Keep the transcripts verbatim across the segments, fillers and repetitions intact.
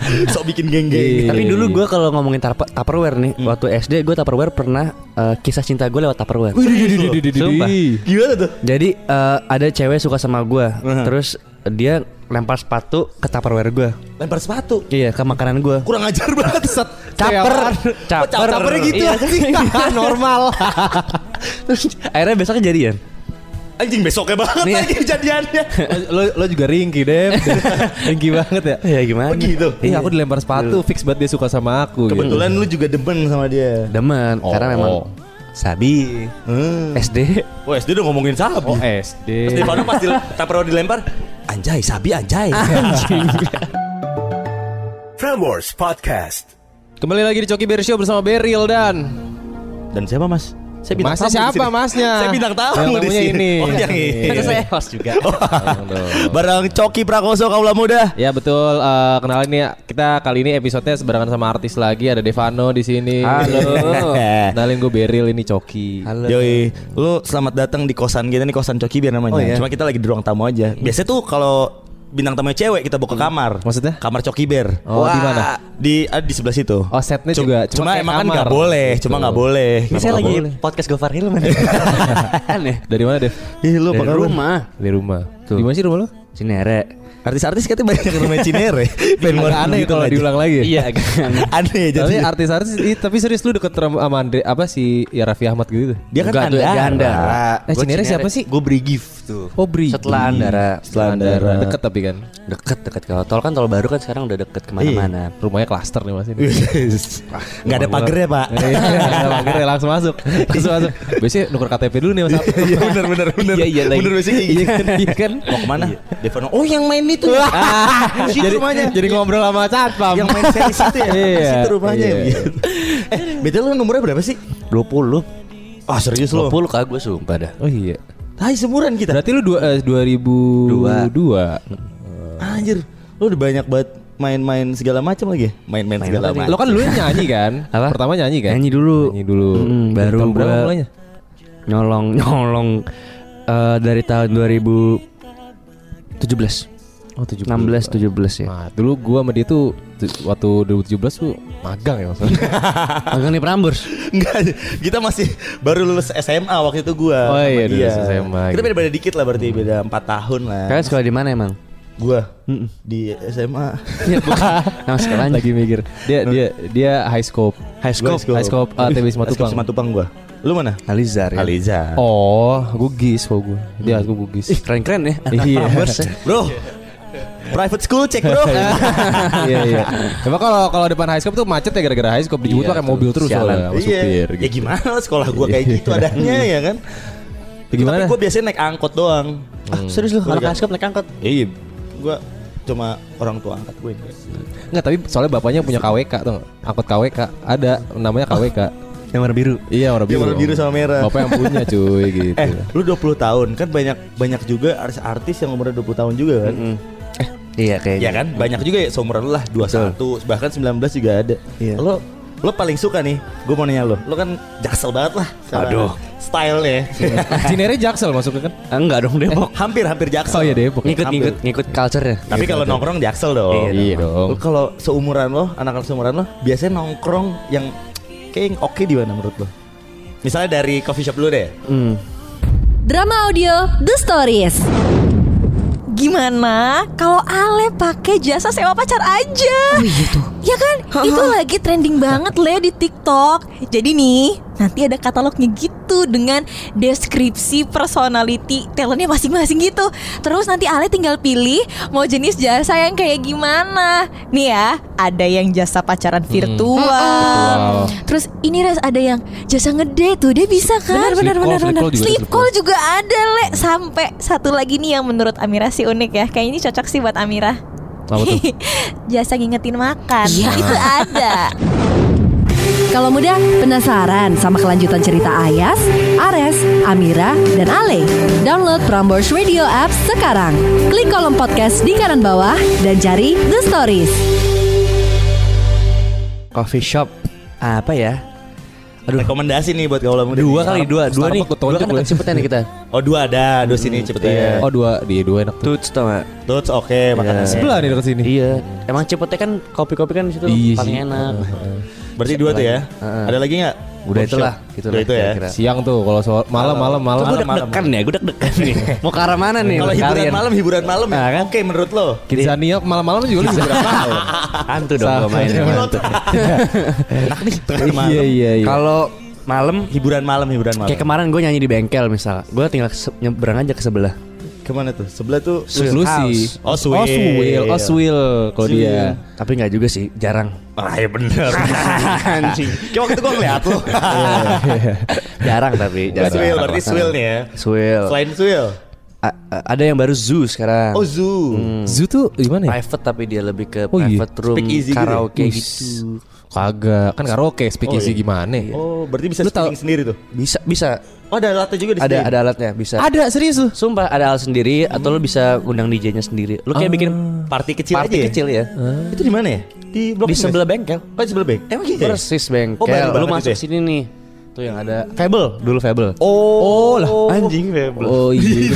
Sok bikin geng-geng. Tapi dulu gue kalau ngomongin tupper- Tupperware nih, hmm. waktu S D gue Tupperware pernah uh, kisah cinta gue lewat Tupperware. Sumpah. Gimana tuh? Jadi uh, ada cewek suka sama gue, uh-huh. terus dia lempar sepatu ke Tupperware gue. Lempar sepatu? Iya, ke makanan gue. Kurang ajar banget. Set. Caper. Caper. Capernya gitu. Iya, normal. Terus akhirnya besoknya jadian. Anjing besoknya banget nih, lagi jadiannya. Lo lo juga ringki deh. Ringki banget ya. Ya gimana? Begitu. Iya, aku dilempar sepatu, fix banget dia suka sama aku. Kebetulan gitu. lu juga demen sama dia. Demen, oh, karena memang oh. Sabi. Hmm. S D. Oh, S D udah ngomongin Sabi. Oh, S D. Terus Stefano pas Tupperware dilempar, anjay, Sabi anjay. Anjing. Prambors Podcast. Kembali lagi di Coki Bear Show bersama Beril dan dan siapa mas? Saya bintang masnya tamu siapa masnya? Saya bintang tamu di sini. Ini. Oh, yang ini. Kan saya host juga. Oh. Bareng Coki Prakoso Kaula Muda. Ya betul. Uh, kenalin nih kita kali ini episodenya sebarengan sama artis lagi. Ada Devano di sini. Halo. Kenalin gue Beril, ini Coki. Halo. Yoi, lu selamat datang di kosan kita nih, kosan Coki Bear namanya. Oh, iya? Cuma kita lagi di ruang tamu aja. Biasanya tuh kalau bintang tamunya cewek kita bawa ke kamar. Maksudnya? Kamar Coki Bear. Oh, di mana? Di ah, di sebelah situ. Oh, setnya cuma, juga. Cuma, cuma emang kan nggak boleh. Gitu. Cuma nggak boleh. Ini saya lagi boleh. Podcast Gofar Hilman. Aneh. Dari mana, Dev? Ih, lu dari rumah. Dari rumah. Di mana sih rumah lu? Cinere. Artis-artis katanya banyak yang rumah Cinere. Agak aneh kalau diulang lagi. Iya, agak aneh. Aneh jadi. Tapi artis-artis tapi serius lu deket sama Andre apa si ya Raffi Ahmad gitu? Dia kan Andara. Eh, Cinere siapa sih? Gue Brigif tuh. Oh, Brigif. Setelah Andara. Setelah Andara. Deket tapi kan. Deket deket kalau tol kan tol baru kan sekarang udah deket kemana-mana. Rumahnya klaster nih mas ini. Nggak ada pagernya pak. Nggak ada pagernya, langsung masuk. Langsung masuk. Biasanya nuker K T P dulu nih mas. Iya benar benar benar. Iya iya benar biasanya iya kan. Iya kan. Mau kemana? Devano. Oh yang main itu. Jadi rumahnya. Jadi ngobrol sama satpam. Yang main series itu ya. Iya. Situ rumahnya. Eh betul lu nomornya berapa sih? dua puluh. Ah serius lo? dua puluh kagak gue sumpah dah. Oh iya. Hai semuran kita. Berarti lu dua, eh, dua ribu dua. Anjir, lu udah banyak banget main-main segala macam lagi. Main-main Main segala macam. Lo kan dulu nyanyi kan? Apa? Pertama nyanyi kan? Nyanyi dulu. Nyanyi dulu. Hmm, baru tahun berapa gua mulainya? Nyolong nyolong uh, dari tahun dua ribu tujuh belas. Oh, tujuh belas. enam belas tujuh belas ya. Nah, dulu gua sama dia tuh waktu dua ribu tujuh belas tuh magang ya maksudnya. Magang di Prambors. Enggak, kita masih baru lulus S M A waktu itu gua. Oh iya, dia. lulus S M A. Kita beda-beda dikit lah berarti, beda empat tahun lah. Kalian sekolah di mana emang? Gua Mm-mm. di S M A. Nama sekolahnya Lagi mikir. Dia dia dia high scope. High Scope. High scope uh, T V Simatupang. Simatupang gua. Lu mana? Alizar ya. Alizar. Oh, gua gis kok gua. Dia gua gis. Ih, keren-keren ya. Iya. Bro. Private school cek bro. Iya iya. Emang kalau kalau depan high scope tuh macet ya gara-gara high scope dijemput Iya, pakai mobil terus soalnya sama Iya. supir Ya gitu. gimana lah sekolah gua kayak gitu adanya ya kan. Ya, gimana? Tapi gua biasanya naik angkot doang. Ah, serius lu? Gua Anak juga- High Scope naik angkot? Iya. Gua cuma orang tua angkat gue. Enggak, tapi soalnya bapaknya punya K W K tuh. Angkot K W K ada namanya K W K. Yang warna biru. Iya, warna biru. Yang warna biru sama merah. Bapak yang punya cuy gitu. Eh, lu dua puluh tahun kan banyak banyak juga artis-artis yang umurnya dua puluh tahun juga kan. Mm-mm. Iya kayaknya. Iya kan? Banyak juga ya seumuran lu lah dua puluh satu bahkan sembilan belas juga ada. Iya. Lo lo paling suka nih, gue mau nanya lo. Lo kan jaksel banget lah. Aduh. Style-nya. Cinere Jaksel masuknya kan? Ah, enggak dong Depok. Hampir-hampir jaksel. Oh iya Depok. Ngikut-ngikut ngikut culture-nya. Tapi kalau nongkrong jaksel dong. Iya dong. Lo kalau seumuran lo, anak-anak seumuran lo, biasanya nongkrong yang kayak yang oke di mana menurut lo? Misalnya dari coffee shop dulu deh. Hmm. Drama audio The Stories. Gimana kalau Ale pakai jasa sewa pacar aja? Oh iya tuh. Ya kan? Itu lagi trending banget Le di TikTok. Jadi nih, nanti ada katalognya gitu dengan deskripsi personality talentnya masing-masing gitu. Terus nanti Ale tinggal pilih mau jenis jasa yang kayak gimana. Nih ya, ada yang jasa pacaran virtual. Virtual. Terus ini Res ada yang jasa ngedate tuh, dia bisa kan? Benar, benar, benar, benar. Sleep call juga ada Le. Sampai satu lagi nih yang menurut Amira sih unik ya. Kayaknya ini cocok sih buat Amira. Apa tuh? Jasa ngingetin makan. Iya. Itu ada. Kalau muda penasaran sama kelanjutan cerita Ayas, Ares, Amira, dan Ale? Download Prambors Radio Apps sekarang. Klik kolom podcast di kanan bawah dan cari The Stories. Coffee shop apa ya? rekomendasi nih buat kaula muda. Dua nih. kali dua, dua nih. Starbucks Dua kan dekat Cipete nih kita. Oh dua ada, dua sini Cipete. Oh dua di dua enak tuh. Tuts tau gak? Tuts oke makanan. Sebelah nih dekat sini. Iya. Emang Cipete kan kopi-kopi kan di situ Iya paling sih. enak. Berarti dua tuh ya. Heeh. Ada lagi nggak? Udah itulah, gitu Udah itu ya. Siang tuh kalau soal malam malam malam. Gue deg-degan ya, gue deg-degan nih. Mau ke arah mana nih? Kalau hiburan kalian? malam, hiburan malam ya. Nah, kan? Oke menurut lo. Kidzania malam-malam juga lu bisa berapa? Hantu dong gue mainnya. hantu. Enak nih tengah malam. Iya iya iya. Kalau malam Hiburan malam, hiburan malam. kayak kemarin gue nyanyi di bengkel misal, gue tinggal se- nyebrang aja ke sebelah. Kemana tuh? Sebelah tuh. Swill Lu House. sih. Oh, Oh Swill. Swill, oh Swill kalau dia. Tapi nggak juga sih, jarang. Ah ya bener. Anjing. Kayak waktu gue ngeliat lo. Jarang tapi. Jarang. Swill, berarti Swill nih ya. Swill. Selain Swill. A- a- ada yang baru Zoo sekarang. Oh Zoo. Zoo tuh gimana ya? Private tapi dia lebih ke Oh, iya. private room, Speak easy gitu ya? karaoke Wih. gitu. Kagak, kan karaoke speak Oh, easy iya. gimana? Oh berarti bisa Lu tahu- speaking sendiri tuh. Bisa bisa. Oh ada alatnya juga di Ada sini. ada alatnya bisa. Ada serius tuh. Sumpah ada alat sendiri atau lu bisa undang D J-nya sendiri. Lu kayak bikin Party kecil party aja ya? kecil ya. Itu di mana ya? Di blok Di ini sebelah nggak bengkel. sih? Oh di sebelah bengkel. Emang gitu ya? Persis bengkel. Oh, baru lu banget masuk itu ya? sini nih. Tuh yang ada Fable, dulu Fable. Oh, lah. Anjing Fable. Oh iya.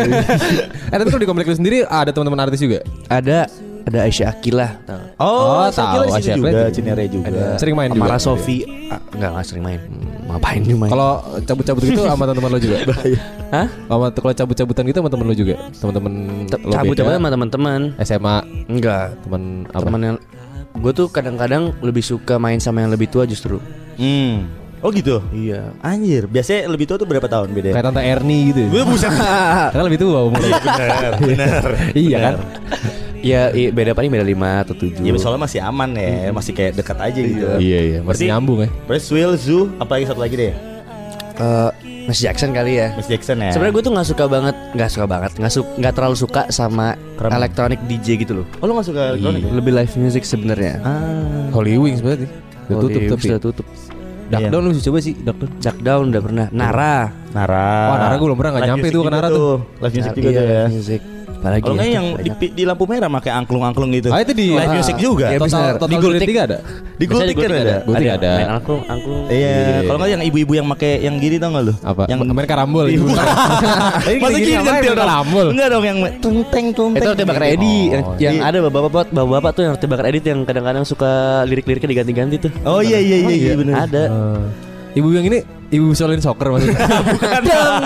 Eh tapi kalau di komplek lu sendiri ada teman-teman artis juga? Ada ada Aisyah Akilah. Tahu. Oh, Oh, saya tahu, kira di situ Asia juga, Plate. Cinere juga. Ada Sering main juga? Amara Sofi. Ah, enggak enggak sering main. Hmm, ngapain nih main? Kalau cabut-cabut gitu sama teman-teman lo juga? Hah? Sama kalau cabut-cabutan gitu sama teman lo juga? Teman-teman Te- lo Cabut beda? cabut sama teman-teman. S M A Enggak. teman apa? Teman yang gue tuh kadang-kadang lebih suka main sama yang lebih tua justru. Hmm. Oh gitu. Iya. Anjir, biasanya lebih tua tuh berapa tahun beda? Kayak Tante Erni gitu. Gue buset. Kan lebih tua umurnya. Bener, bener. Iya kan? Iya, iya, beda paling beda lima atau tujuh. Ya soalnya masih aman ya, masih kayak dekat aja gitu. Iya iya, Berarti- masih nyambung ya. Terus Swill, Zoo, apa lagi satu lagi deh? Eh, Miss Jackson kali ya. Miss Jackson ya. Sebenarnya gue tuh nggak suka banget, nggak suka banget, nggak su nggak terlalu suka sama Keren. electronic D J gitu loh. Oh lu gak suka elektronik? ya? Lebih live music sebenarnya. Ah. Holy Wings berarti. Udah Oh, tutup iya, tapi. sudah tutup. Duck Iya. Down lu bisa coba sih, Duck Down. Jack Down udah pernah. Nara. Nara. Wah, Nara gua belum pernah, nggak Live nyampe music tuh ke juga Nara tuh. Live music Iya, juga tuh ya. live music. Apalagi Kalau ya, nggak yang di, banyak. di lampu merah pakai angklung-angklung gitu. Ah itu di Live music juga. Iya, Total benar. total Di Durit Gultik. tiga ada. Di Biasanya Gultik kan ada. Gultik ada. Main angklung, angklung. Iya, Iya. kalau nggak yang ibu-ibu yang pakai yang gini tau nggak lu? Apa? Yang Yang main karambol Ibu. gitu. Masa gini nyentil dong? karambol. Enggak dong yang tung teng tung teng. Itu roti bakar Edi yang, Oh, yang iya. ada bapak-bapak bapak-bapak tuh yang roti bakar Edi tuh yang kadang-kadang suka lirik-liriknya diganti-ganti tuh. Oh iya iya iya iya benar. Ada. Ibu yang ini ibu solin soccer maksudnya. Bukan.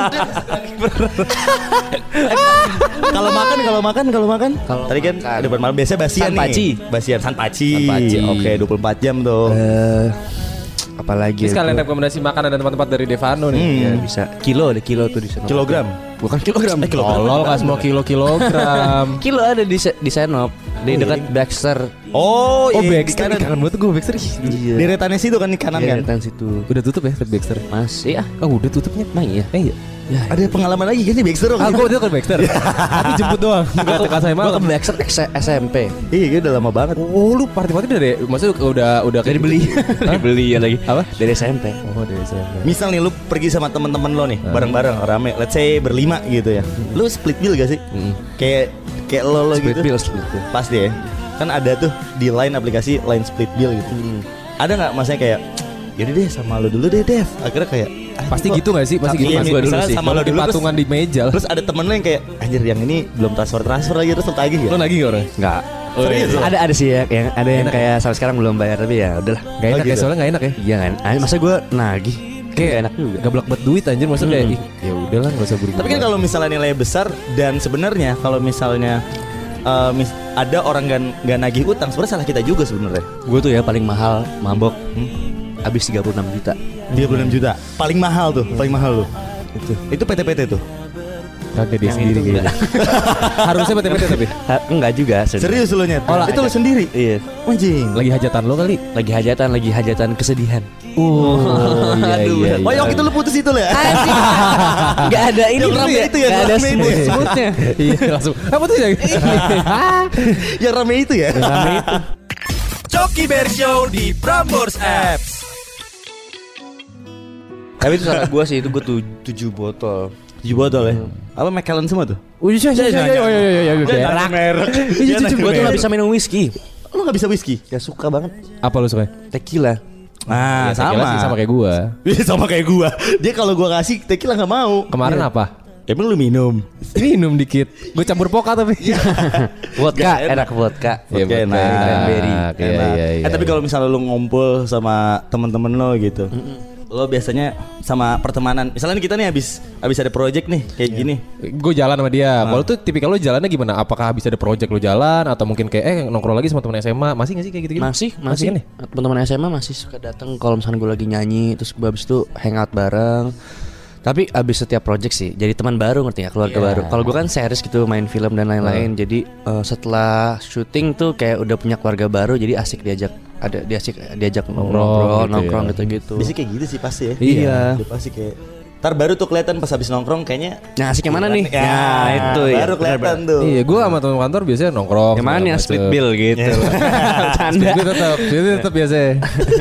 Kalau makan kalau makan kalau makan. Kalau Tadi kan makan. depan malam biasa basian Sanpaci. nih. Basian sanpaci. Sanpaci. Oke, dua puluh empat jam tuh. Eh, apalagi Ini sekalian tuh? rekomendasi makanan dan tempat-tempat dari Devano nih. Hmm. Ya, bisa kilo ada kilo tuh di sana. Kilogram. Bukan kilogram. Eh, kilogram. Tolol kas mau kilo-kilogram. Kilo ada di Se- di Senop di dekat Baxter. Oh, Oh iya, Baxter, di kanan. kangen banget gue Baxter. Iya. Di retannya situ kan di kanan Iya, kan. depan situ. Udah tutup ya Baxter. Masih ah. Oh udah tutupnya. Emang iya. Eh iya. Ada pengalaman lagi kan di Baxter Ah gue udah ke Baxter. Tapi jemput doang. Enggak tekan saya Gua malam. ke Baxter S- SMP. Iya, gue udah lama banget. Oh lu party-party dari maksudnya udah udah Dari beli. Dari beli ya lagi. Apa? Dari S M P. Oh dari S M P. Misal nih lu pergi sama temen-temen lo nih, bareng-bareng rame, let's say berlima gitu ya. Lu split bill gak sih? Kayak kayak lo lo Split gitu. bill, split bill. Pasti ya. Kan ada tuh di Line aplikasi Line split bill gitu. Ada nggak masanya kayak yaudah deh sama lo dulu deh Dev. Akhirnya kayak "Ah, Pasti kok- gitu gak sih? Pasti Iya, gitu. Mas gue dulu misalnya sih. sama Kalau lo di dulu, terus- patungan di meja. Terus ada temen lo yang kayak anjir yang ini belum transfer transfer lagi terus lo tagih ya. Lo lagi gak orang? Enggak. Oh, serius lo? Ada ada sih ya yang ada yang kayak sampai sekarang belum bayar tapi ya udahlah. Gak enak Oh, ya gitu. soalnya gak enak ya. Iya kan. Ah, masa gue nagih. Kayak enak juga. Gablak buat duit anjir maksudnya kayak ih, ya udahlah enggak usah buru. Tapi kan kalau misalnya nilai besar dan sebenarnya kalau misalnya eh, mis- ada orang gak, gak nagih utang sebenarnya salah kita juga sebenarnya. Gue tuh ya paling mahal mabok. Habis tiga puluh enam juta. tiga puluh enam juta. Paling mahal tuh, paling mahal tuh. Itu. Itu P T P T tuh. kagak dia Yang sendiri itu kayaknya. Harusnya P T P T tapi Ha, enggak juga. Serius lo nyet? Oh, lah, itu lo ada. sendiri. Iya. Anjing. lagi hajatan lo kali. Lagi hajatan, lagi hajatan kesedihan. Oh iya Aduh, iya. Oh, yang itu lo putus itu lo ya? Enggak ada ini Yang tuh rame ya. itu ya, Enggak ada rame itu ya. smooth-smoothnya. Iya langsung. Apa tuh ya? Yang rame itu ya? Rame itu. Coki Bear Show di Prambors Apps. Tapi itu salah gua sih, itu gua tu- tujuh botol. tujuh botol ya? Apa Macallan semua tuh? Oh iya iya iya iya iya iya. Berak. Merek. Iya, cucu gua tuh gak bisa minum whisky. Lo gak bisa whisky? Gak suka banget. Apa lo suka? Tequila. Nah, Ya, sama. Sih sama kayak gua. Sama kayak gua. Dia kalau gua kasih tequila enggak mau. Kemarin Ya. apa? Emang lu minum? Minum dikit. Gue campur poka tapi. Vodka, Gak enak. enak vodka. Ya, Oke, betul. enak. Cranberry. Enak. Iya, iya, iya. Eh tapi kalau misalnya lu ngumpul sama temen-temen lo gitu, lo biasanya sama pertemanan. Misalnya kita nih habis habis ada project nih kayak gini. Gue jalan sama dia. Kalau tuh tipikal lo jalannya gimana? Apakah habis ada project lo jalan atau mungkin kayak eh nongkrong lagi sama teman S M A? Masih nggak sih kayak gitu-gitu? Masih, masih. kan ya? Teman-teman S M A masih suka datang kalau misalnya gue lagi nyanyi, terus gue habis itu hangout bareng. Tapi abis setiap project sih jadi teman baru, ngerti ya, keluarga Yeah. baru. Kalau gue kan series gitu, main film dan lain-lain. Jadi uh, setelah syuting tuh kayak udah punya keluarga baru, jadi asik diajak ada diajak diajak ngobrol, gitu nongkrong ya. gitu-gitu. Biasanya kayak gitu sih pasti ya. Iya. Udah pasti kayak ntar baru tuh kelihatan pas habis nongkrong kayaknya. Nah, asik yang mana nih? Ya, Nah, itu ya. baru kelihatan tuh. Iya, gue sama teman kantor biasanya nongkrong. Yang mana segala yang macem. split bill gitu. Canda. Split bill tetap, split bill tetap biasanya.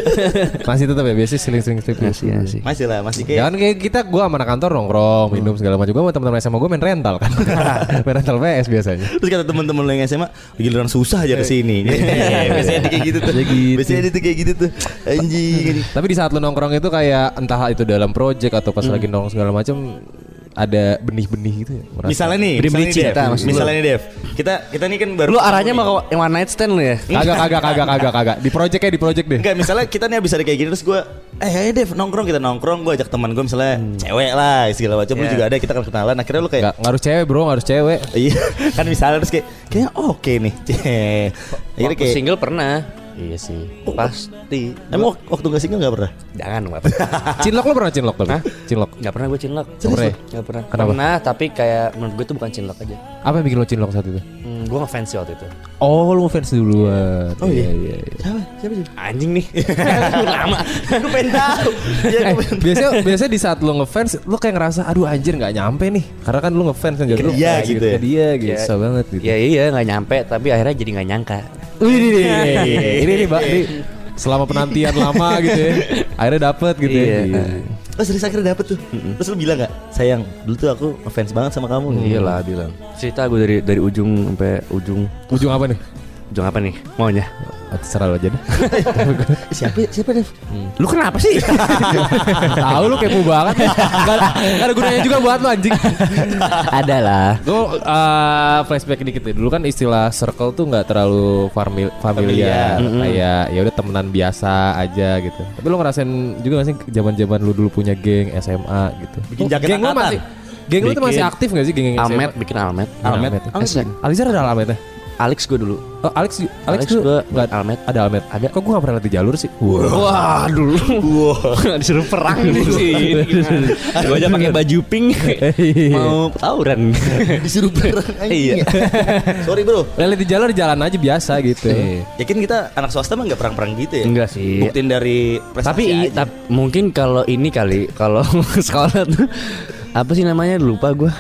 Masih tetap ya, biasanya sering-sering split bill. Masih, masih. Masih lah, masih Ya kayak kan kayak kita, gue sama anak kantor nongkrong, minum segala macam. Gue sama teman-teman S M A gue main rental kan. Main rental P S biasanya. terus kata temen-temen lo yang S M A giliran susah aja kesini. Biasanya dia kayak gitu tuh. Biasanya dia tuh kayak gitu tuh. Anjing. Tapi di saat lu nongkrong itu kayak entah itu dalam project atau pas lagi nongkrong segala macam ada benih-benih gitu ya. merasa. Misalnya nih, Benih-benih misalnya nih, cinta, Dev. maksud lu. Misalnya nih Dev, kita kita nih kan baru Lu arahnya ketemu mau nih. ke one night stand lu ya? Kagak kagak kagak kagak kagak. Di project ya di project deh. Enggak, misalnya kita nih abis ada kayak gini terus gue eh ayo Dev nongkrong, kita nongkrong, gue ajak teman gue misalnya cewek lah segala macam, lu Yeah. juga ada, kita kan kenalan, akhirnya lu kayak Nggak, nggak harus cewek bro, nggak harus cewek. iya kan misalnya terus kayak kayaknya oke nih. Akhirnya Waktu kayak single pernah. Iya sih. Pasti. emang wak- waktu gak single gak pernah? Jangan, Wap. Cinlok lo pernah cinlok tapi? Cinlok. Gak pernah gue cinlok. Nggak pernah ya? Gak pernah. Kenapa? Pernah, tapi kayak menurut gue itu bukan cinlok aja. Apa yang bikin lo cinlok saat itu? Hmm, gue ngefans sih waktu itu. Oh, lo ngefans duluan. Oh iya? iya, iya. Siapa? Siapa sih? Anjing nih. Lama. Gue pengen tahu. Iya, Eh, gue pengen biasanya biasanya di saat lo ngefans lo kayak ngerasa aduh anjir nggak nyampe nih karena kan lo ngefans kan jadi lo Iya, kayak gitu ya. ke dia gitu Iya. susah banget gitu. Ya iya nggak nyampe, tapi akhirnya jadi nggak nyangka. Wih, ini nih, ini nih, Mbak. Ini selama penantian lama gitu ya. Akhirnya dapet gitu Iya. ya. Oh serius akhirnya dapet tuh. Terus lu bilang gak? Sayang, dulu tuh aku ngefans banget sama kamu. Iyalah bilang. Cerita gue dari dari ujung sampai ujung. Ujung apa nih? Ujung apa nih? Maunya? Oh, terserah lo aja deh. Siapa siapa Dev? Lu kenapa sih? Tahu lu kepo banget. Gak, gak ada gunanya juga buat lo anjing. Ada lah. Gue uh, flashback dikit deh. Dulu kan istilah circle tuh nggak terlalu famili- familiar, Familiar. kayak ya udah temenan biasa aja gitu. Tapi lu ngerasain juga gak sih zaman-zaman lu dulu punya geng S M A gitu? Bikin Oh, jaket geng lu angkatan. masih Geng lu tuh masih Bikin aktif gak sih geng S M A? Almet bikin Almet. Almet. Alex, Alex ada Almetnya? Alex gue dulu. Oh, Alex, Alex, Alex tuh gue nggak Almet. ada Almet. Ada. Kok gue gak pernah lihat di jalur sih? Wah dulu. Wah. Disuruh perang di sini. Gue aja pakai baju pink. Mau tawuran. Disuruh perang Iya. Sorry bro. Lihat di jalur jalan aja biasa gitu. Yakin kita anak swasta mah gak perang-perang gitu ya? Enggak sih. Buktiin dari prestasi Tapi i- aja. tap- mungkin kalau ini kali kalau sekolah tuh apa sih namanya lupa gue.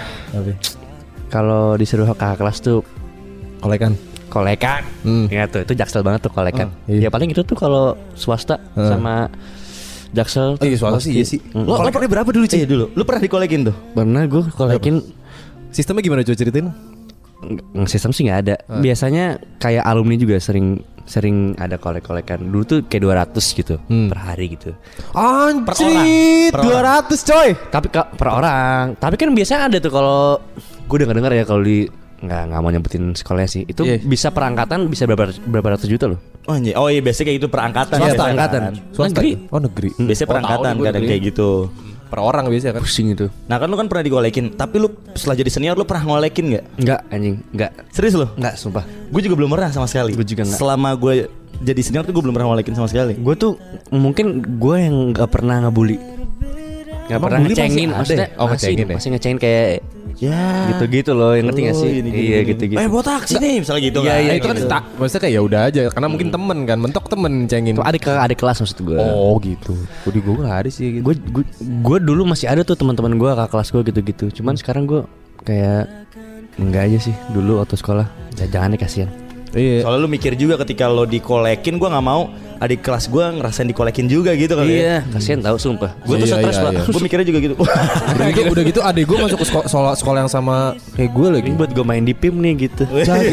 Kalau disuruh kakak kelas tuh Kolekan. kolekan. Hmm. Ya tuh itu jaksel banget tuh kolekan. Oh, iya. Ya paling itu tuh kalau swasta Heeh. sama jaksel. Oh iya swasta sih iya sih. Mm. Lo, lo pernah berapa dulu Ci? Iya dulu. Lu pernah dikolekin tuh? Pernah gue kolekin. Sistemnya gimana coba ceritain? Nge- Sistem sih nggak ada. Biasanya kayak alumni juga sering sering ada kolek-kolekan. Dulu tuh kayak dua ratus gitu Hmm. per hari gitu. Anjir, Per orang. dua ratus coy. Tapi ka- per orang. Tapi kan biasanya ada tuh kalau gue udah dengar ya kalau di nggak nggak mau nyebutin sekolahnya sih. Itu Iya. bisa per angkatan bisa berapa berapa ratus juta loh. Oh iya, oh iya biasanya kayak gitu perangkatan. Swasta biasanya angkatan. kan. Swasta. Negeri. Oh negeri. Biasanya Oh, perangkatan tahu nih gua kadang negeri. kayak gitu. Per orang biasanya kan. Pusing itu. Nah kan lu kan pernah dikolekin, tapi lu setelah jadi senior lu pernah ngolekin gak? Nggak anjing, nggak. Serius lu? Nggak sumpah. Gue juga belum pernah sama sekali. Gua juga nggak. Selama gue jadi senior tuh gue belum pernah ngolekin sama sekali. Gue tuh mungkin gue yang nggak pernah ngebully. Nggak Emang pernah bully masih ngecengin ada maksudnya. ya? Oh, masih, ngecengin ya? masih ngecengin kayak Ya. gitu-gitu loh, yang ngerti nggak Oh, sih? gini, gini, Iya gini. gitu-gitu. Eh botak sini misalnya gitu Iya, kan. iya, Nah, itu kan gitu. tak, maksudnya kayak ya udah aja karena mungkin temen kan, mentok temen cengin. Itu adik ke adik kelas maksud gue. Oh gitu. Gue di gue nggak ada sih gitu. Gue gue gue dulu masih ada tuh teman-teman gue kakak kelas gue gitu-gitu. Cuman sekarang gue kayak enggak aja sih dulu waktu sekolah. Ya, jangan deh kasihan. Iya. Soalnya lu mikir juga ketika lo dikolekin gue nggak mau adik kelas gue ngerasain dikolekin juga gitu kali. Iya, kasihan tahu sumpah. Gue tuh Iya, stres iya, Pak. iya. Gue mikirnya juga gitu. Udah gitu, udah gitu adik gue masuk ke sekolah, sekolah, sekolah yang sama kayak gue lagi. Ini buat gue main di P I M nih gitu.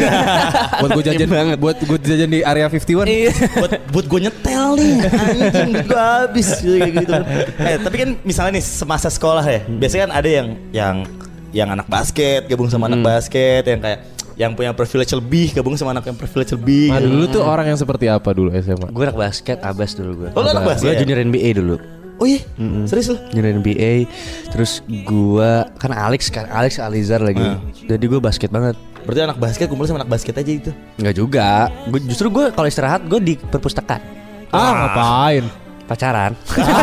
Buat gue jajan banget. Buat gue jajan di area lima puluh satu. Iya. buat buat gue nyetel nih anjing duit gue habis kayak gitu. Eh tapi kan misalnya nih semasa sekolah ya, biasanya kan ada yang yang yang anak basket gabung sama anak basket, yang kayak yang punya privilege lebih gabung sama anak yang privilege lebih. Nah, gitu. dulu tuh orang yang seperti apa dulu S M A? Gue anak basket, abas dulu gue. Oh, lu anak basket? Gue junior N B A dulu. Oh iya, serius lu? Junior N B A. Terus gue kan Alex kan Alex Alizar lagi. Ah. Jadi gue basket banget. Berarti anak basket kumpul sama anak basket aja itu. Enggak juga. Gue justru gue kalau istirahat gue di perpustakaan Ah, ngapain? pacaran.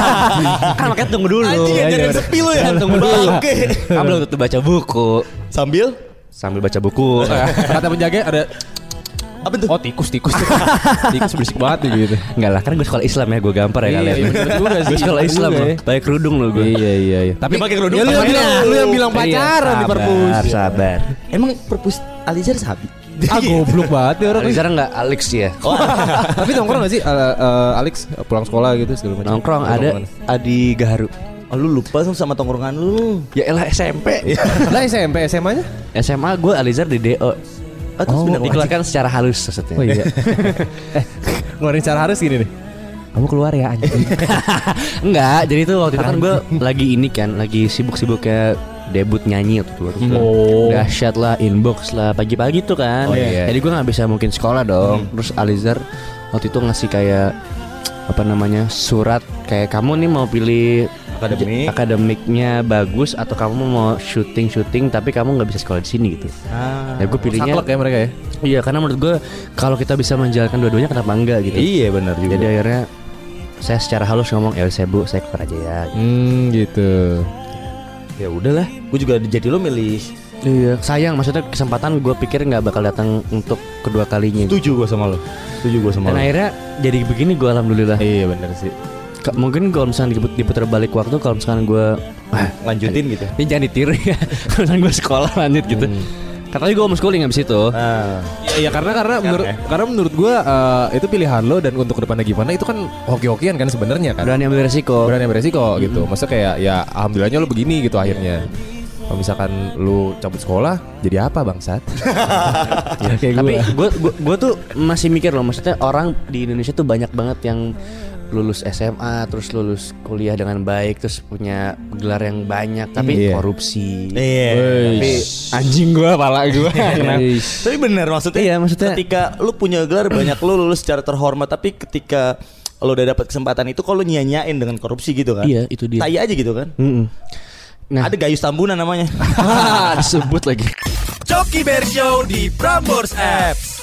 Kan makanya tunggu dulu. Anjing ngajarin sepi lu ya. Tunggu dulu. Oke. Kan belum tentu baca buku. Sambil Sambil baca buku. Kata penjaga ada apa tuh? oh tikus tikus. Tikus berisik banget gitu. Enggak lah, kan gue sekolah Islam ya, gue gampar ya kalian. Iya, bener juga sih. Gue sekolah Bener Islam juga loh. ya. Pakai kerudung loh gue. Iya iya iya. Tapi pakai kerudung. Ya, lu yang pakai bilang kerudung. lu yang bilang pacaran di perpus. Sabar, sabar. Emang perpus Alizar sapi? Ah goblok banget ya orang. Alizar enggak Alex ya. Tapi nongkrong gak sih uh, uh, Alex pulang sekolah gitu segala macam? Nongkrong ada Adi Gaharu. Oh, lu lupa sama tongkrongan lu. Ya elah S M P. Lah S M P S M A-nya? S M A gue Alizar di D O. Oh, terus bener Dikeluarkan secara halus maksudnya. Oh iya. eh, ngeluarin cara harus gini nih. Kamu keluar ya anjing. Enggak, jadi tuh waktu itu kan gue lagi ini kan, lagi sibuk-sibuknya debut nyanyi waktu itu. Oh. Dahsyat lah, inbox lah, pagi-pagi tuh kan. Oh, iya. Jadi gue nggak bisa mungkin sekolah dong. Terus Alizar waktu itu ngasih kayak apa namanya surat kayak kamu nih mau pilih Akademik. akademiknya bagus atau kamu mau syuting syuting tapi kamu nggak bisa sekolah di sini gitu. Ah. Ya gue pilihnya. Saklek ya mereka ya. Iya, karena menurut gue kalau kita bisa menjalankan dua-duanya kenapa enggak gitu. Iya benar juga. Jadi akhirnya saya secara halus ngomong ya saya bu saya keluar aja ya. Hmm gitu. Ya udahlah, gue juga jadi lo milih. Iya, sayang maksudnya kesempatan gue pikir nggak bakal datang untuk kedua kalinya. Setuju gue sama lo. Setuju gue sama Dan lo. akhirnya jadi begini gue alhamdulillah. Iya benar sih. Ka- mungkin kalau misalnya diput- diputar balik waktu kalau misalkan gue ah, Lanjutin gitu. ini jangan ditiru ya. Kalau misalkan gue sekolah lanjut gitu. Katanya gue homeschooling abis itu. Ah. Iya ya, karena karena menurut ya. karena menurut gua uh, itu pilihan lo dan untuk kedepannya gimana itu kan hoki-hokian kan sebenarnya kan. Berani ambil resiko. Berani beresiko gitu. Maksudnya kayak ya alhamdulillahnya lo begini gitu akhirnya. Kalau misalkan lu cabut sekolah jadi apa bangsat? Ya, kayak Tapi gua. gue gue tuh masih mikir loh, maksudnya orang di Indonesia tuh banyak banget yang lulus S M A terus lulus kuliah dengan baik terus punya gelar yang banyak tapi Iya. korupsi. Iya. Tapi anjing gue pala gue. Eish. Tapi benar maksudnya. Iya, maksudnya- ketika lu punya gelar banyak lu lulus secara terhormat tapi ketika lu udah dapat kesempatan itu kok lu nyanyain dengan korupsi gitu kan? Iya, itu dia. Tai aja gitu kan? Mm-mm. Nah, Ada Gayus Tambunan namanya. disebut lagi. Coki Bear Show di Prambors Apps.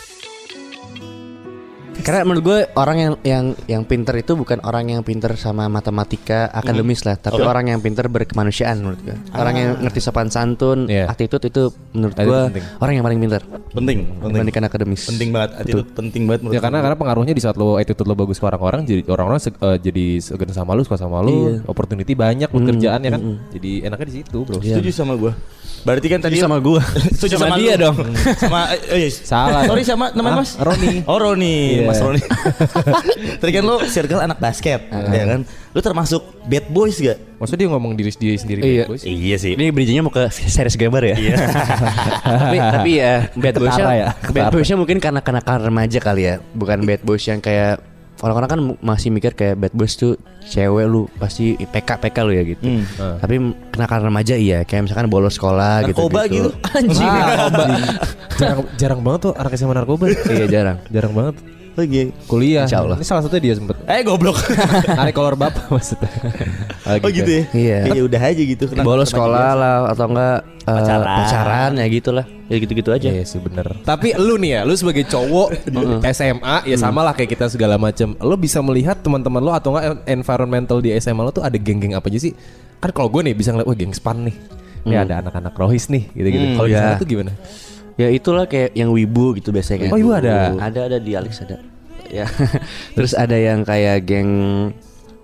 Karena menurut gue orang yang yang yang pinter itu bukan orang yang pinter sama matematika akademis lah, tapi Oke. orang yang pinter berkemanusiaan menurut gue. Orang yang ngerti sopan santun, Iya. attitude itu menurut Attitude gue penting. orang yang paling pinter Penting, penting. dibandingkan akademis. Penting banget, attitude penting banget menurut Ya karena karena pengaruhnya di saat lo attitude lo bagus ke orang-orang jadi orang-orang se- eh, jadi segan sama lo, suka sama lo, Iya. opportunity banyak buat kerjaan ya kan. Jadi enaknya di situ, Bro. Setuju sama gue. Berarti kan tadi sama gue. Setuju sama sama dia lu. dong. Sama eh, eh, Salah. Sorry sama namanya Mas Roni. Oh Roni, Iya. Mas Roni. Tadi kan lo circle anak basket, ya kan? Lo termasuk bad boys gak? Maksudnya dia ngomong diri dia sendiri Iya. bad boys? Iya sih. Ini bridging-nya mau ke series gambar ya. Iya. tapi tapi ya bad boysnya Ketara ya, bad ketara. boysnya mungkin karena kenakalan remaja kali ya, bukan bad boys yang kayak orang-orang kan masih mikir kayak bad boys tuh cewek lu pasti P K P K lu ya gitu. Hmm. Ah. Tapi kenakalan remaja iya, kayak misalkan bolos sekolah gitu. Narkoba gitu. Anjing. jarang jarang banget tuh anak S M A narkoba. Iya jarang. Jarang banget. Lagi. Kuliah. Insya Allah. Ini salah satunya dia sempet Eh goblok. narik kolor bapak maksudnya. Oh gitu ya? Iya. Ya udah aja gitu. Kenapa- Bolos kenapa sekolah gitu? lah atau enggak eh, Pacaran. pacaran ya gitulah. Ya gitu-gitu aja. Iya sih bener. Tapi lu nih ya, lu sebagai cowok di S M A ya sama lah kayak kita segala macam. Lu bisa melihat teman-teman lu atau enggak environmental di S M A lu tuh ada geng-geng apa aja sih? Kan kalau gue nih bisa ngeliat, wah geng span nih. Nih ada anak-anak rohis nih, gitu-gitu. Hmm, Kalau di ya. sana tuh gimana? Ya itulah kayak yang wibu gitu biasanya. Oh, wibu ada? Ada ada di Alex ada. Ya. Terus ada yang kayak geng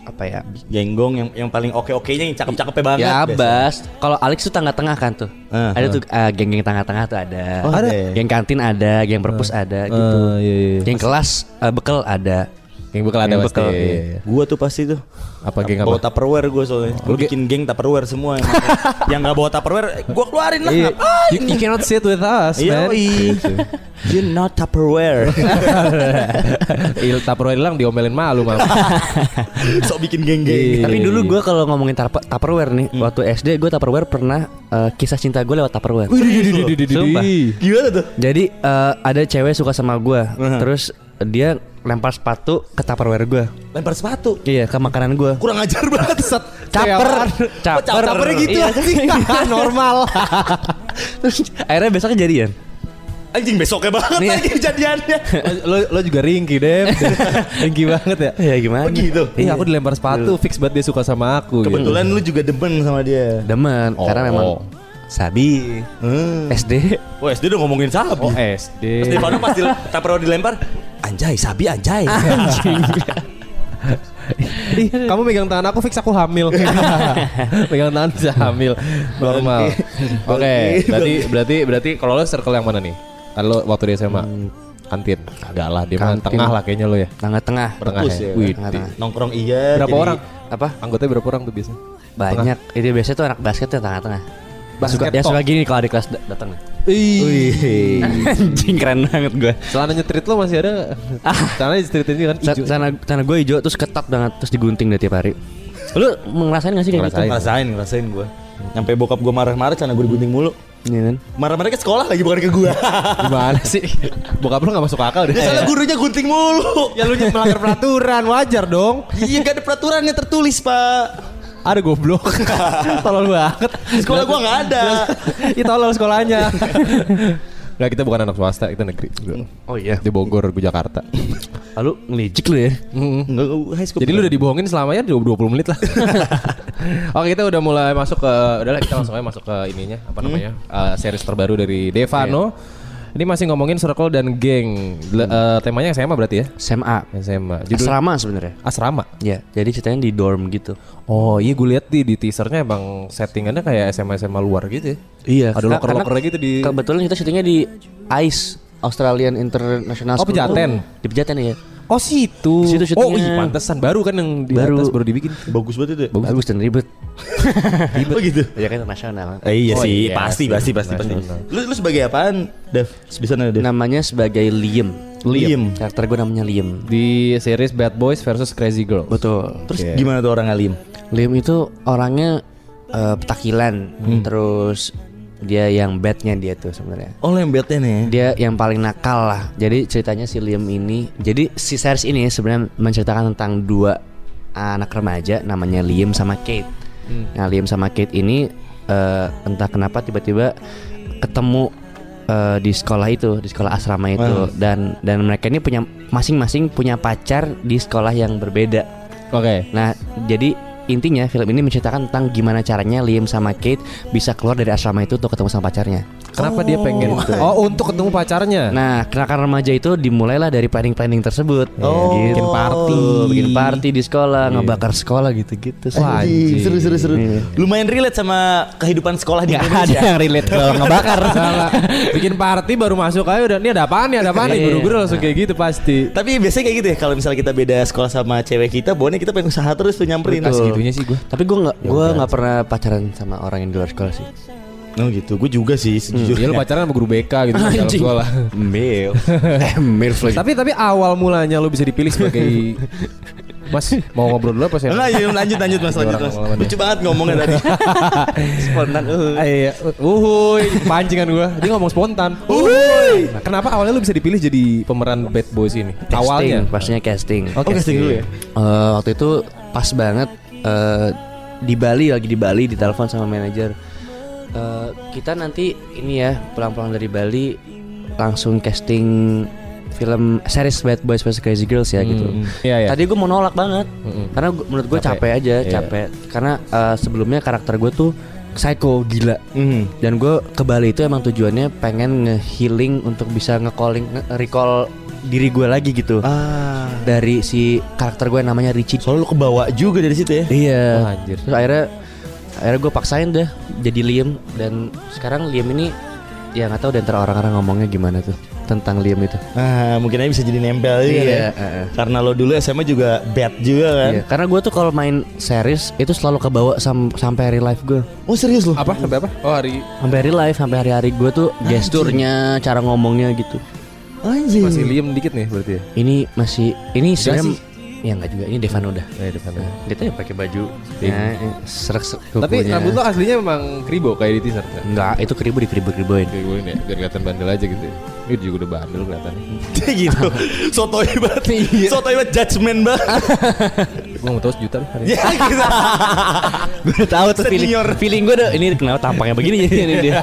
apa ya? Genggong yang yang paling oke-okenya yang cakep-cakepnya banget. Ya biasanya. Bas, kalau Alex tuh tengah-tengah kan tuh. Uh, ada uh. tuh uh, geng-geng tengah-tengah tuh ada. Oh, ada. Geng kantin ada, geng perpus Uh. ada gitu. Uh, iya, iya. Geng kelas uh, bekal ada. Geng bekal ada Geng pasti. bekal, Iya, iya. iya. Gua tuh pasti tuh. Apa geng Bawa apa? Tupperware gue soalnya. Gue Lu bikin geng Tupperware semua. Yang, yang gak bawa Tupperware, gue keluarin lah. Iya. Ngapain? You, you cannot sit with us, Iya, man. iya. You're not Tupperware. Il Tupperware hilang diomelin malu malu. Sok bikin geng-geng. Tapi dulu gue kalau ngomongin tupper- Tupperware nih, waktu S D gue Tupperware pernah uh, kisah cinta gue lewat Tupperware. Sumpah. Gimana tuh? Jadi uh, ada cewek suka sama gue, terus dia lempar sepatu ke Tupperware gue. Lempar sepatu. Iya, ke makanan gue. Kurang ajar banget. Set. Caper, caper, Capernya gitu iya. anjing. Normal. Terus akhirnya besoknya jadian. Anjing besoknya banget Iya. lagi kejadiannya. lo lo juga ringki deh. Ringki banget ya. Ya gimana? Oh gitu. Iya, aku dilempar sepatu, fix banget dia suka sama aku. Kebetulan lu juga demen sama dia. Demen, Oh. karena memang sabi. Hmm. S D. Oh S D udah ngomongin sabi. Oh, S D. Stefano pasti Tupperware dilempar. Anjay, sabi anjay. Anjing. Ih, kamu megang tangan aku, fix aku hamil. Megang tangan bisa hamil. Normal. Oke, berarti berarti berarti kalau lo circle yang mana nih? Kan lo waktu di S M A kantin. Enggak lah, dia mah Kantin. tengah lah kayaknya lo ya. Tengah-tengah. Perpus Tengah ya. Wih, Tengah-tengah. Nongkrong iya. berapa jadi- orang? Apa? Anggotanya berapa orang tuh biasanya? Banyak. Itu biasanya tuh anak basket tuh tengah-tengah. Basket Suka, ya talk. suka gini kalau di kelas da- datang. Ih. Anjing keren banget gue. Celana nyetrit lo masih ada? Celana nyetrit ini kan hijau. Sana sana gue hijau terus ketat banget terus digunting dari tiap hari. Lu ngerasain gak sih kayak gitu? Ngerasain. Ngerasain, ngerasain gue. Nyampe bokap gue marah-marah karena gue digunting mulu. Iya kan? Marah-marah ke sekolah lagi bukan ke gue. Gimana sih? Bokap lo gak masuk akal deh. Ya soalnya gurunya gunting mulu. Ya lu melanggar peraturan, wajar dong. Iya gak ada peraturannya tertulis pak. Ada goblok. Tolol banget. Di sekolah gue gak ada. Itu tolol sekolahnya. Nggak, kita bukan anak swasta, kita negeri. Oh iya. Di Bogor, gue Jakarta. Lalu ngelicik lu ya. Enggak, high school. Jadi lu udah dibohongin selamanya dua puluh menit lah. Oke, kita udah mulai masuk ke, udahlah kita langsung aja masuk ke ininya, apa namanya, uh, series terbaru dari Devano. Ini masih ngomongin circle dan geng. Le- uh, temanya S M A berarti ya? S M A. S M A. Judul Asrama sebenarnya. Asrama. Ya, jadi ceritanya di dorm gitu. Oh iya, gue lihat di, di teasernya emang settingannya kayak S M A S M A luar gitu ya. Iya. Ada karena- loker-lokernya gitu di. Kebetulan kita syutingnya di I C E, Australian International Oh, School. Pejaten. Di Pejaten ya. Oh situ. Di situ Oh syutingnya. iya, pantesan baru kan yang di Baru. atas baru dibikin. Bagus banget itu ya. Bagus dan ribet. Oh gitu. Ya kan internasional. Eh, iya Oh, sih, iya, pasti, pasti, pasti, pasti. nasional. Lu, lu sebagai apaan, Dev? Bisa nanya Dev? Namanya sebagai Liam. Liam. Karakter gue namanya Liam. Di series Bad Boys versus Crazy Girl. Betul. Terus Oke. gimana tuh orang Liam? Liam itu orangnya eh, petakilan, terus dia yang badnya dia tuh sebenarnya. Oh lembetnya nih. Dia yang paling nakal lah. Jadi ceritanya si Liam ini, jadi si series ini sebenarnya menceritakan tentang dua anak remaja namanya Liam sama Kate. Nah Liam sama Kate ini eh, entah kenapa tiba-tiba ketemu eh, di sekolah itu, di sekolah asrama itu, dan dan mereka ini punya masing-masing punya pacar di sekolah yang berbeda. Oke. Nah, jadi intinya film ini menceritakan tentang gimana caranya Liam sama Kate bisa keluar dari asrama itu untuk ketemu sama pacarnya. Kenapa dia pengen? Oh, untuk ketemu pacarnya. Nah, kenakan remaja itu dimulailah dari planning-planning tersebut. Oh. Gitu. Bikin party, bikin party di sekolah, Iya. ngebakar sekolah gitu-gitu. Wah, Anjing, anjing. seru seru seru. Iya. Lumayan relate sama kehidupan sekolah di Nggak Indonesia. ada yang relate kalau ngebakar. Salah. Bikin party baru masuk aja udah, ini ada apaan nih, ada apaan nih. Iya. Guru-guru langsung kayak gitu pasti. Tapi biasanya kayak gitu ya, kalau misalnya kita beda sekolah sama cewek kita, pokoknya kita pengen usaha terus tuh nyamperin. Betul. Segitunya sih gue. Tapi gue nggak, gue nggak pernah pacaran sama orang yang di luar sekolah sih. Oh gitu, gue juga sih Iya, sejujurnya. lu pacaran sama guru B K gitu di dalam Anjing. sekolah. Mil, eh Milf lagi. Tapi tapi awal mulanya lu bisa dipilih sebagai Mas, mau ngobrol dulu apa sih? Enggak, ya, lanjut lanjut mas, lanjut mas. Orang-orang Lucu banget ngomongnya tadi. Spontan. uh. Iya, uhuy, pancingan gua. Dia ngomong spontan. Uhuy. Nah, kenapa awalnya lu bisa dipilih jadi pemeran Bad Boys ini? Awalnya. Casting, pastinya casting. Oh, casting dulu ya. Eh, waktu itu pas banget eh, di Bali, lagi di Bali ditelepon sama manajer. Eh, kita nanti ini ya pulang-pulang dari Bali langsung casting film series Bad Boys versus Crazy Girls ya gitu. Iya, iya. Tadi gue mau nolak banget karena gua, menurut gue Capek. capek aja, Iya. capek. Karena eh, sebelumnya karakter gue tuh psycho gila. Mhm. Dan gue ke Bali itu emang tujuannya pengen nge-healing untuk bisa nge-calling, nge- recall diri gue lagi gitu. Ah. Dari si karakter gue namanya Richie. Soalnya lu kebawa juga dari situ ya. Iya. Oh, anjir. Terus akhirnya akhirnya gue paksain deh jadi Liam, dan sekarang Liam ini ya nggak tahu di antara orang-orang ngomongnya gimana tuh tentang Liam itu. Ah, mungkin aja bisa jadi nempel juga Iya, ya. uh-uh. Karena lo dulu S M A juga bad juga kan. Iya, karena gue tuh kalau main series itu selalu kebawa sam- sampai hari life gue. Oh serius lo? Apa sampai apa? Oh hari Sampai hari life, sampai hari-hari gue tuh gesturnya, cara ngomongnya gitu. Anjir. masih Liam dikit nih berarti ya. Ini masih ini sebenarnya sih. ya nggak juga, ini Devano udah. Eh depan. Dia tuh yang pakai baju Pink. ya, serak Tapi rambut lo aslinya memang kribo kayak di teaser kan? enggak, itu keribu di keribu keribuin. Kayak gue ya, biar kelihatan bandel aja gitu. Ini juga udah bandel kelihatannya. gitu. Sotoy banget. Sotoy banget, judgement banget. Gue mau tahu sejuta lah hari ini. Ya gitu. Gue udah tahu tuh feeling, Senior. feeling gue udah ini kenapa tampangnya begini ini dia.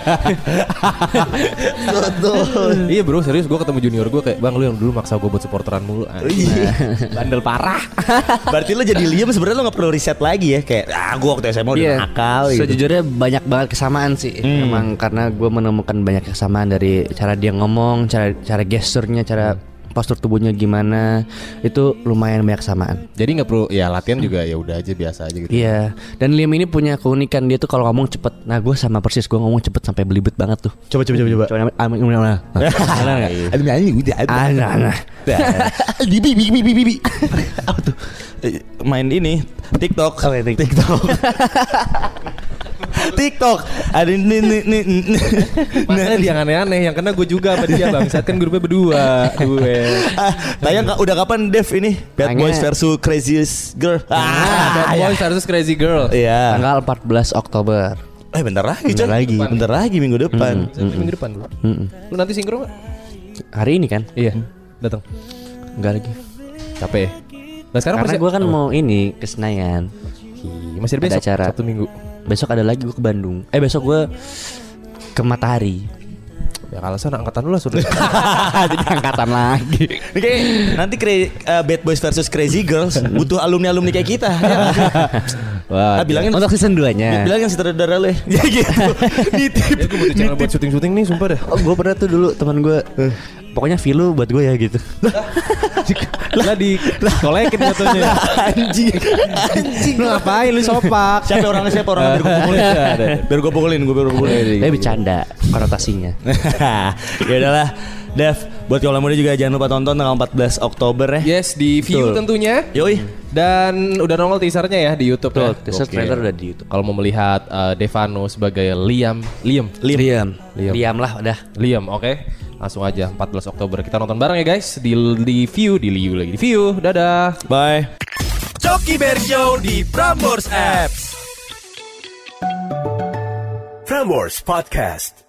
Iya bro, serius gue ketemu junior gue kayak, bang lu yang dulu maksa gue buat supporteran mulu. Bandel parah. Berarti lo jadi Liam sebenarnya lo nggak perlu riset lagi ya, kayak ah gue waktu S M A udah Iya. nakal gitu. Sejujurnya banyak banget kesamaan sih. Hmm. Emang karena gue menemukan banyak kesamaan dari cara dia ngomong, cara cara gesturnya, cara postur tubuhnya gimana, itu lumayan banyak kesamaan. Jadi nggak perlu ya latihan juga ya udah aja biasa aja gitu. Iya. Dan Liam ini punya keunikan, dia tuh kalau ngomong cepet. Nah gue sama persis, gue ngomong cepet sampai belibet banget tuh. Coba coba coba coba. Coba amin amin amin. Aduh nyanyi udah. Ada ada. Bibi bibi bibi bibi. Apa tuh? Main ini TikTok. Oh, ya, TikTok. TikTok. TikTok. Ada ini ini ini. Makanya dia yang aneh-aneh, yang kena gue juga sama dia bang. Saat kan grupnya berdua gue. Ah, tayang ka- udah kapan Dev ini? Bad Tayangnya- Boys versus Craziest Girl. Bad Ah, Boys versus Crazy Girl. iya. Tanggal empat belas Oktober. Eh bentar lagi, Bentar Con. lagi. Bentar lagi minggu depan. Sampai minggu depan dulu. Mm-mm. Lu nanti sinkron gak? Hari ini kan? Iya. Datang. Enggak lagi. Capek ya? Nah sekarang Karena persi- gue kan mau ini ke Senayan. Ih, masih ada ada besok acara. Sabtu Minggu. Besok ada lagi gue ke Bandung. Eh besok gue ke Matahari. Ya kalau sana angkatan lu lah sudah. Jadi angkatan lagi. Oke, nanti kre- uh, Bad Boys versus Crazy Girls butuh alumni-alumni kayak kita. Ya, Wah. ah, bilangin Untuk season dua-nya. bilangin sutradara lu ya. Ya gitu. Nitip. Ya gue butuh channel buat syuting-syuting nih sumpah dah. Oh, gue pernah tuh dulu teman gue. Pokoknya Vilo buat gue ya gitu. Lah di kolekin fotonya. Anjing. Anjing. Lu ngapain lu sopak? Siapa orangnya siapa orangnya biar gue pukulin. Biar gue pukulin, gue biar gue pukulin. Tapi bercanda konotasinya. Ya udahlah. Dev, buat kalau muda juga jangan lupa tonton tanggal empat belas Oktober ya. Yes, di view Betul. tentunya. Yoi. Dan udah nongol teasernya ya di YouTube. Betul, ya. teaser Oke. trailer udah di YouTube. Kalau mau melihat uh, Devano sebagai Liam, Liam, Liam. Liam. Liam. Liam lah udah. Liam, oke. Langsung aja empat belas Oktober kita nonton bareng ya guys di di view di view lagi di view. Dadah. Bye. Coki Bear Show di Prambors Apps. Prambors Podcast.